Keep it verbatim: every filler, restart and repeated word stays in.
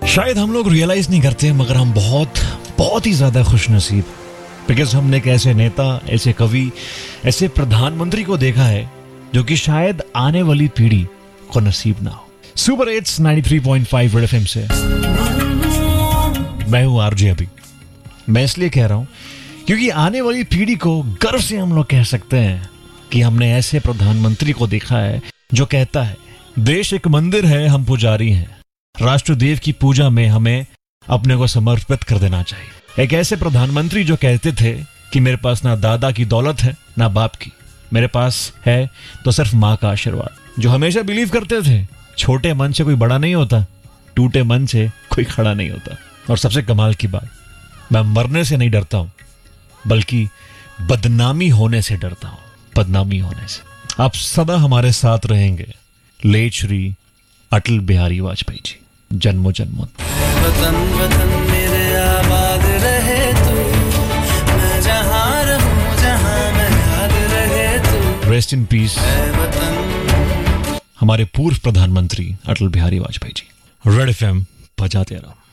शायद हम लोग रियलाइज नहीं करते मगर हम बहुत बहुत ही ज्यादा खुशनसीब, बिकॉज हमने एक ऐसे नेता, ऐसे कवि, ऐसे प्रधानमंत्री को देखा है जो कि शायद आने वाली पीढ़ी को नसीब ना हो। Super eights ninety three point five Red FM से मैं हूं आरजे अभी। मैं इसलिए कह रहा हूं क्योंकि आने वाली पीढ़ी को गर्व से हम लोग कह सकते हैं कि हमने ऐसे प्रधानमंत्री को देखा है जो कहता है देश एक मंदिर है, हम पुजारी हैं, राष्ट्रदेव की पूजा में हमें अपने को समर्पित कर देना चाहिए। एक ऐसे प्रधानमंत्री जो कहते थे कि मेरे पास ना दादा की दौलत है ना बाप की, मेरे पास है तो सिर्फ माँ का आशीर्वाद। जो हमेशा बिलीव करते थे छोटे मन से कोई बड़ा नहीं होता, टूटे मन से कोई खड़ा नहीं होता। और सबसे कमाल की बात, मैं मरने से नहीं डरता हूं बल्कि बदनामी होने से डरता हूं, बदनामी होने से। आप सदा हमारे साथ रहेंगे, लेट श्री अटल बिहारी वाजपेयी जी, जन्मों जन्मों। वतन वतन मेरे आबाद रहे तू, मैं जहां रहूं जहां मैं याद रहे तू। रेस्ट इन पीस हमारे पूर्व प्रधानमंत्री अटल बिहारी वाजपेयी जी। रेड एफएम बजाते रहो।